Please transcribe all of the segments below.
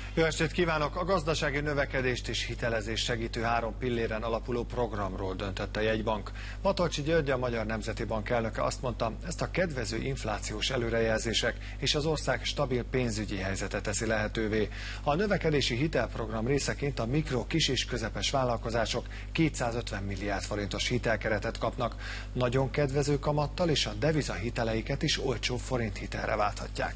Jó estét kívánok! A gazdasági növekedést és hitelezést segítő 3 pilléren alapuló programról döntött a jegybank. Matolcsy György, a Magyar Nemzeti Bank elnöke azt mondta, ezt a kedvező inflációs előrejelzések és az ország stabil pénzügyi helyzete teszi lehetővé. A növekedési hitelprogram részeként a mikro, kis és közepes vállalkozások 250 milliárd forintos hitelkeretet kapnak. Nagyon kedvező kamattal és a devizahiteleiket is olcsó forinthitelre válthatják.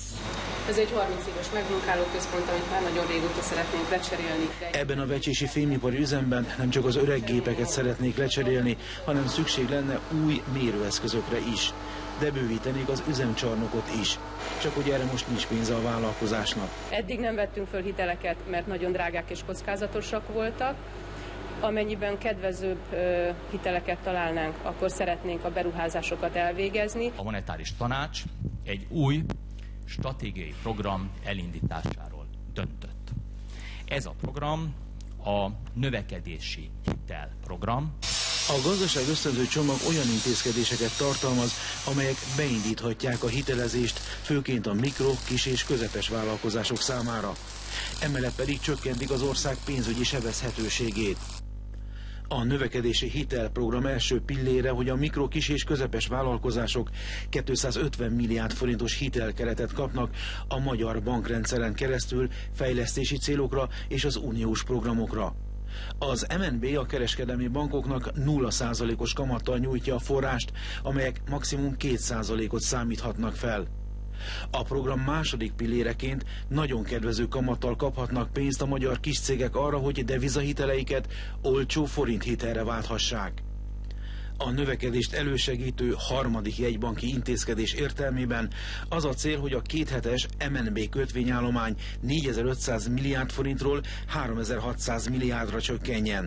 Ez egy 30 éves megmunkáló központ, amit már nagyon régóta szeretnénk lecserélni. Ebben a vecsési fémipari üzemben nem csak az öreg gépeket szeretnék lecserélni, hanem szükség lenne új mérőeszközökre is. De bővítenék az üzemcsarnokot is. Csak hogy erre most nincs pénze a vállalkozásnak. Eddig nem vettünk föl hiteleket, mert nagyon drágák és kockázatosak voltak. Amennyiben kedvezőbb hiteleket találnánk, akkor szeretnénk a beruházásokat elvégezni. A monetáris tanács egy új stratégiai program elindításáról döntött. Ez a program a növekedési hitelprogram. A gazdaság ösztönző csomag olyan intézkedéseket tartalmaz, amelyek beindíthatják a hitelezést, főként a mikro, kis és közepes vállalkozások számára. Emellett pedig csökkentik az ország pénzügyi sebezhetőségét. A növekedési hitelprogram első pillére, hogy a mikro, kis és közepes vállalkozások 250 milliárd forintos hitelkeretet kapnak a magyar bankrendszeren keresztül fejlesztési célokra és az uniós programokra. Az MNB a kereskedelmi bankoknak 0%-os kamattal nyújtja a forrást, amelyek maximum 2%-ot számíthatnak fel. A program második pilléreként nagyon kedvező kamattal kaphatnak pénzt a magyar kiscégek arra, hogy devizahiteleiket olcsó forinthitelre válthassák. A növekedést elősegítő harmadik jegybanki intézkedés értelmében az a cél, hogy a kéthetes MNB kötvényállomány 4500 milliárd forintról 3600 milliárdra csökkenjen.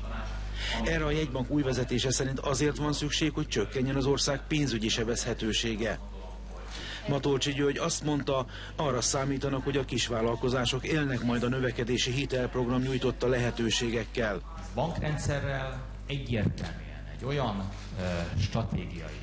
Erre a jegybank új vezetése szerint azért van szükség, hogy csökkenjen az ország pénzügyi sebezhetősége. Matolcsy György azt mondta, arra számítanak, hogy a kisvállalkozások élnek majd a növekedési hitelprogram nyújtotta lehetőségekkel. A bankrendszerrel egyértelműen egy olyan stratégiai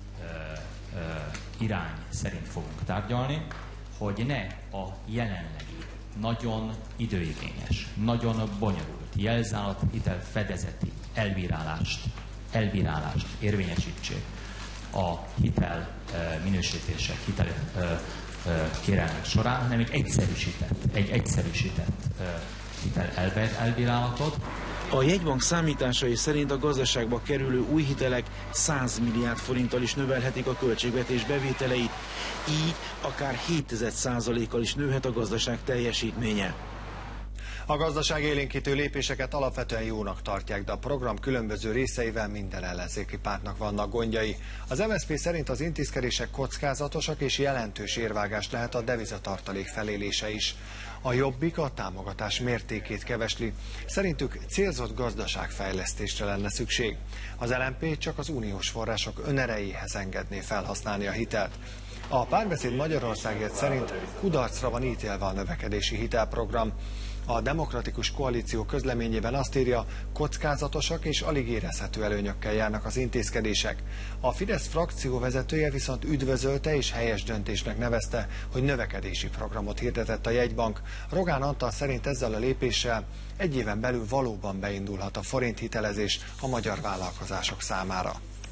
irány szerint fogunk tárgyalni, hogy ne a jelenlegi, nagyon időigényes, nagyon bonyolult jelzálat hitelfedezeti elbírálást érvényesítsék a hitel minősítések, hitel kérelmek során, hanem egy egyszerűsített hitel elbírálatot. A jegybank számításai szerint a gazdaságba kerülő új hitelek 100 milliárd forinttal is növelhetik a költségvetés bevételeit, így akár 0,7%-kal is nőhet a gazdaság teljesítménye. A gazdaság élénkítő lépéseket alapvetően jónak tartják, de a program különböző részeivel minden ellenzéki pártnak vannak gondjai. Az MSZP szerint az intézkedések kockázatosak és jelentős érvágás lehet a devizatartalék felélése is. A Jobbik a támogatás mértékét kevesli. Szerintük célzott gazdaságfejlesztésre lenne szükség. Az LMP csak az uniós források önerejéhez engedné felhasználni a hitelt. A Párbeszéd Magyarországért szerint kudarcra van ítélve a növekedési hitelprogram. A Demokratikus Koalíció közleményében azt írja, kockázatosak és alig érezhető előnyökkel járnak az intézkedések. A Fidesz frakció vezetője viszont üdvözölte és helyes döntésnek nevezte, hogy növekedési programot hirdetett a jegybank. Rogán Antal szerint ezzel a lépéssel egy éven belül valóban beindulhat a forinthitelezés a magyar vállalkozások számára.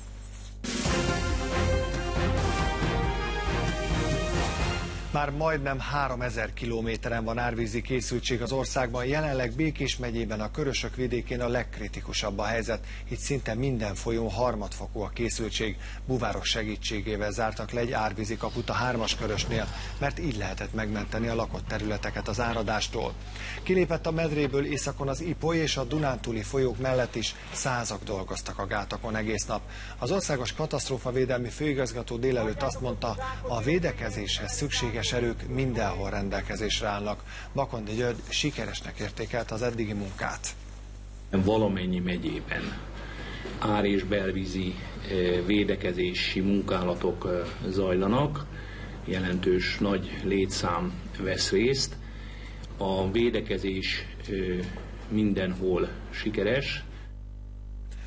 Már majdnem 3000 kilométeren van árvízi készültség az országban, jelenleg Békés megyében a Körösök vidékén a legkritikusabb a helyzet, itt szinte minden folyón harmadfokú a készültség. Búvárok segítségével zártak le egy árvízi kaput a 3-as Körösnél, mert így lehetett megmenteni a lakott területeket az áradástól. Kilépett a medréből északon az Ipoly és a Dunántúli folyók mellett is százak dolgoztak a gátokon egész nap. Az Országos Katasztrófavédelmi Főigazgató délelőtt azt mondta, a védekezéshez szükséges erők mindenhol rendelkezésre állnak. Bakondi György sikeresnek értékelte az eddigi munkát. Valamennyi megyében ár- és belvízi védekezési munkálatok zajlanak, jelentős nagy létszám vesz részt. A védekezés mindenhol sikeres.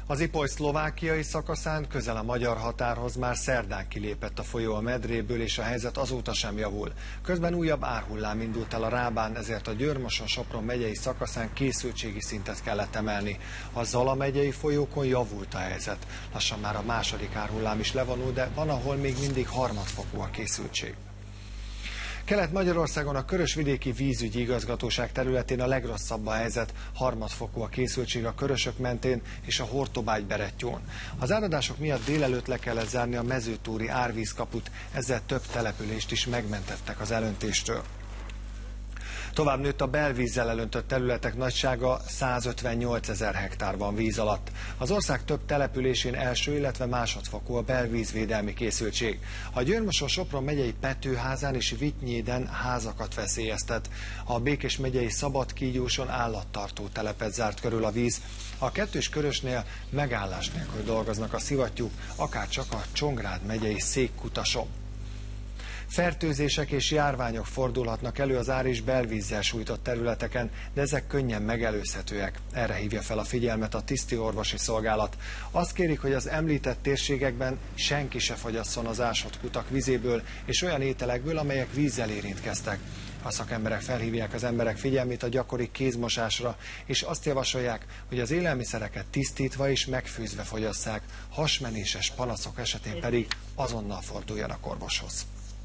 Az Ipoly szlovákiai szakaszán közel a magyar határhoz már szerdán kilépett a folyó a medréből, és a helyzet azóta sem javul. Közben újabb árhullám indult el a Rábán, ezért a Győr-Moson-Sopron megyei szakaszán készültségi szintet kellett emelni. A Zala megyei folyókon javult a helyzet. Lassan már a második árhullám is levonul, de van, ahol még mindig harmadfokú a készültség. Kelet-Magyarországon a Körös-vidéki vízügyi igazgatóság területén a legrosszabb a helyzet, harmadfokú a készültség a Körösök mentén és a Hortobágy-Berettyón. Az áradások miatt délelőtt le kellett zárni a mezőtúri árvízkaput, ezzel több települést is megmentettek az elöntéstől. Tovább nőtt a belvízzel elöntött területek nagysága, 158 000 hektár van víz alatt. Az ország több településén első, illetve másodfokú a belvízvédelmi készültség. A Győr-Moson-Sopron megyei Petőházán és Vitynyéden házakat veszélyeztet. A Békés megyei Szabadkígyóson állattartó telepet zárt körül a víz. A Kettős Körösnél megállás nélkül dolgoznak a szivattyúk, akárcsak a Csongrád megyei Székkutason. Fertőzések és járványok fordulhatnak elő az ár- és belvízzel sújtott területeken, de ezek könnyen megelőzhetőek. Erre hívja fel a figyelmet a tisztiorvosi szolgálat. Azt kérik, hogy az említett térségekben senki se fogyasszon az ásott kutak vizéből és olyan ételekből, amelyek vízzel érintkeztek. A szakemberek felhívják az emberek figyelmét a gyakori kézmosásra, és azt javasolják, hogy az élelmiszereket tisztítva és megfőzve fogyasszák, hasmenéses panaszok esetén pedig azonnal forduljanak orvoshoz.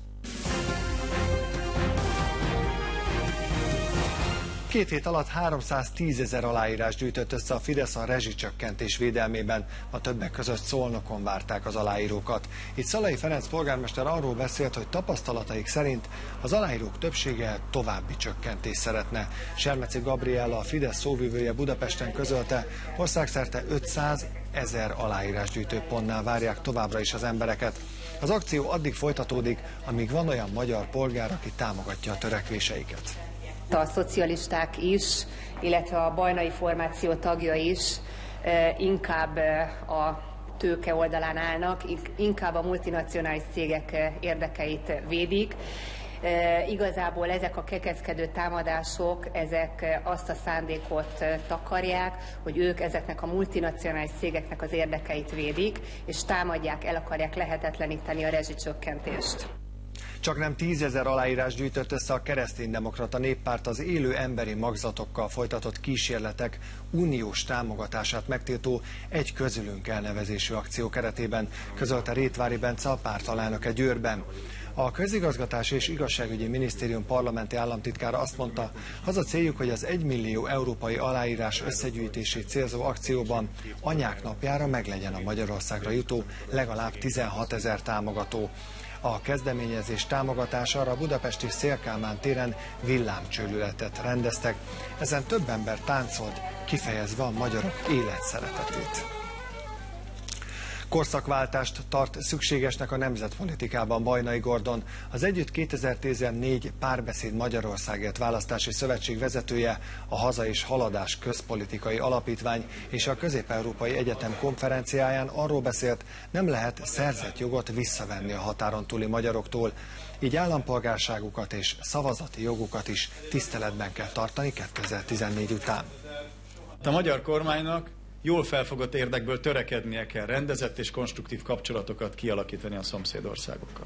Két hét alatt 310 000 aláírás gyűjtött össze a Fidesz a rezsicsökkentés védelmében. A többek között Szolnokon várták az aláírókat. Itt Szalai Ferenc polgármester arról beszélt, hogy tapasztalataik szerint az aláírók többsége további csökkentést szeretne. Sermeci Gabriella, a Fidesz szóvivője Budapesten közölte, országszerte 500 000 aláírásgyűjtő pontnál várják továbbra is az embereket. Az akció addig folytatódik, amíg van olyan magyar polgár, aki támogatja a törekvéseiket. A szocialisták is, illetve a bajnai formáció tagja is inkább a tőke oldalán állnak, inkább a multinacionális cégek érdekeit védik. Igazából ezek a kekeckedő támadások, ezek azt a szándékot takarják, hogy ők ezeknek a multinacionális cégeknek az érdekeit védik, és támadják, el akarják lehetetleníteni a rezsicsökkentést. Csaknem 10 000 aláírás gyűjtött össze a Kereszténydemokrata Néppárt az élő emberi magzatokkal folytatott kísérletek uniós támogatását megtiltó Egy közülünk elnevezésű akció keretében, közölte Rétvári Bence, a párt alelnöke Győrben. A Közigazgatási és Igazságügyi Minisztérium parlamenti államtitkára azt mondta, az a céljuk, hogy az 1 millió európai aláírás összegyűjtését célzó akcióban Anyák napjára meglegyen a Magyarországra jutó legalább 16 000 támogató. A kezdeményezés támogatására a budapesti Széll-Kálmán téren villámcsőlületet rendeztek. Ezen több ember táncolt, kifejezve a magyarok életszeretetét. Korszakváltást tart szükségesnek a nemzetpolitikában Bajnai Gordon. Az Együtt 2014 Párbeszéd Magyarországért választási szövetség vezetője, a Haza és Haladás közpolitikai alapítvány és a Közép-Európai Egyetem konferenciáján arról beszélt, nem lehet szerzett jogot visszavenni a határon túli magyaroktól, így állampolgárságukat és szavazati jogukat is tiszteletben kell tartani 2014 után. A magyar kormánynak jól felfogott érdekből törekednie kell rendezett és konstruktív kapcsolatokat kialakítani a szomszédországokkal.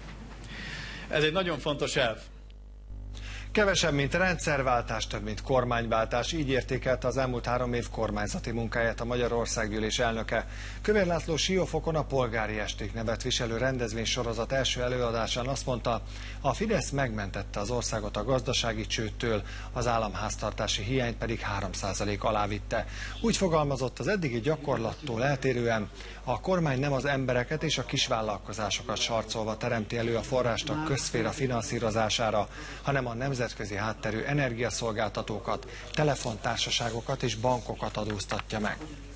Ez egy nagyon fontos elv. Kevesebb, mint rendszerváltás, több, mint kormányváltás. Így értékelte az elmúlt 3 év kormányzati munkáját a Magyar Országgyűlés elnöke. Kövér László Siófokon a Polgári Esték nevet viselő rendezvénysorozat első előadásán azt mondta, a Fidesz megmentette az országot a gazdasági csődtől, az államháztartási hiányt pedig 3% alá vitte. Úgy fogalmazott, az eddigi gyakorlattól eltérően a kormány nem az embereket és a kisvállalkozásokat sarcolva teremti elő a forrást a közszféra finanszírozására, hanem a nemzetközi hátterű energiaszolgáltatókat, telefontársaságokat és bankokat adóztatja meg.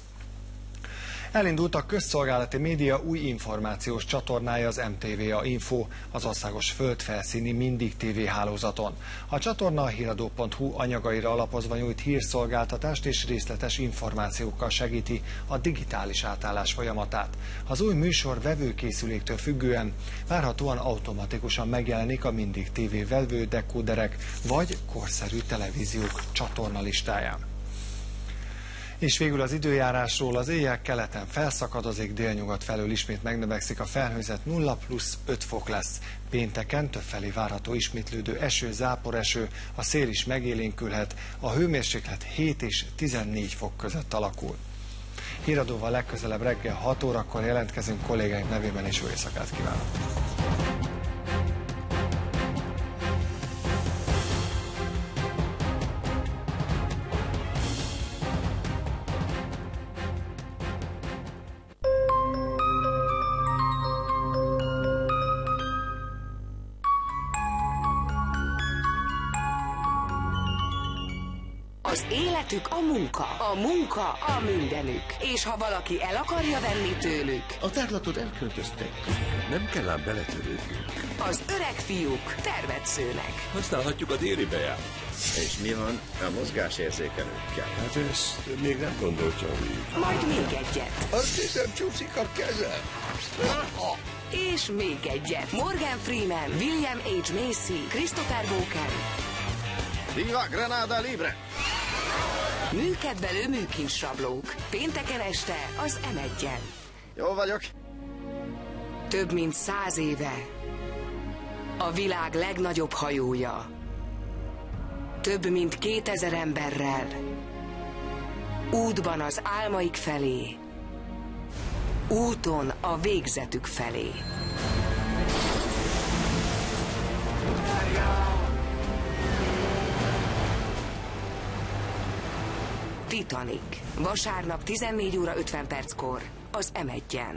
Elindult a közszolgálati média új információs csatornája, az MTVA Info, az országos földfelszíni Mindig TV hálózaton. A csatorna a híradó.hu anyagaira alapozva nyújt hírszolgáltatást és részletes információkkal segíti a digitális átállás folyamatát. Az új műsor vevőkészüléktől függően várhatóan automatikusan megjelenik a Mindig TV vevő dekóderek vagy korszerű televíziók csatornalistáján. És végül az időjárásról: az éjjel keleten felszakadozik, délnyugat felől ismét megnövekszik a felhőzet, 0+5 fok lesz. Pénteken többfelé várható ismétlődő eső, záporeső, a szél is megélénkülhet, a hőmérséklet 7 és 14 fok között alakul. Híradóval legközelebb reggel 6 órakor jelentkezünk, kollégáink nevében, és jó éjszakát kívánok! Az életük a munka. A munka a mindenük. És ha valaki el akarja venni tőlük... A tárlatot elköltöztek. Nem kell ám beletörődnünk. Az öreg fiúk tervet szőnek. Használhatjuk a déli bejárat. És mi van a mozgásérzékelőkkel? Hát ezt még nem gondoltam így. Majd még egyet. Azt hiszem, csúszik a kezem. És még egyet. Morgan Freeman, William H. Macy, Christopher Walken. Viva Granada Libre! Műkedvelő műkincsrablók. Pénteken este az M1-en. Jól vagyok. Több mint 100 éve. A világ legnagyobb hajója. Több mint 2000 emberrel. Útban az álmaik felé. Úton a végzetük felé. Titanic. Vasárnap 14 óra 50 perckor az M1-en.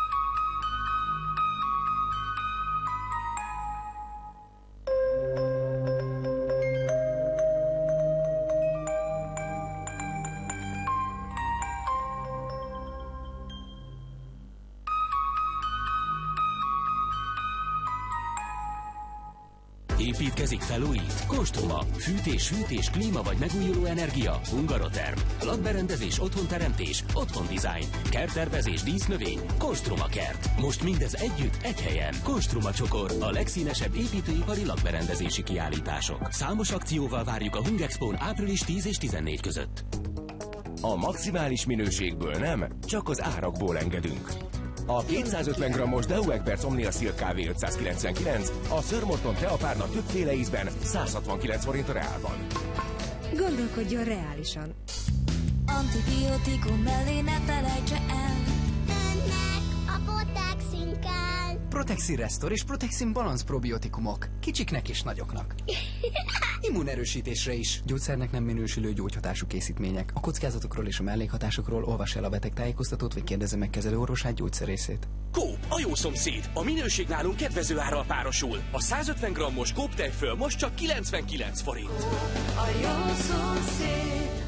Építkezik, felújít? Konstruma. Fűtés, hűtés, klíma vagy megújuló energia? Hungaroterm. Lakberendezés, otthonteremtés, otthon design. Kerttervezés, dísznövény. Konstruma Kert. Most mindez együtt, egy helyen. Konstruma Csokor. A legszínesebb építőipari lakberendezési kiállítások. Számos akcióval várjuk a Hungexpón április 10 és 14 között. A maximális minőségből nem, csak az árakból engedünk. A 250 g-os Deo Egberts Omnia Silk kávé 599, a Sir Morton teapárna többféle ízben 169 forint a Reálban. Gondolkodjon reálisan. Antibiotikum mellé ne felejtse el. Ennek a Protexin kell. Protexin Restore és Protexin Balance probiotikumok. Kicsiknek és nagyoknak. Immunerősítésre is. Gyógyszernek nem minősülő gyógyhatású készítmények. A kockázatokról és a mellékhatásokról olvassa el a betegtájékoztatót, vagy kérdezze meg kezelőorvosát, gyógyszerészét. Coop, a jó szomszéd. A minőség nálunk kedvező árral párosul. A 150 g-os Coop tejföl most csak 99 forint. A jó szomszéd.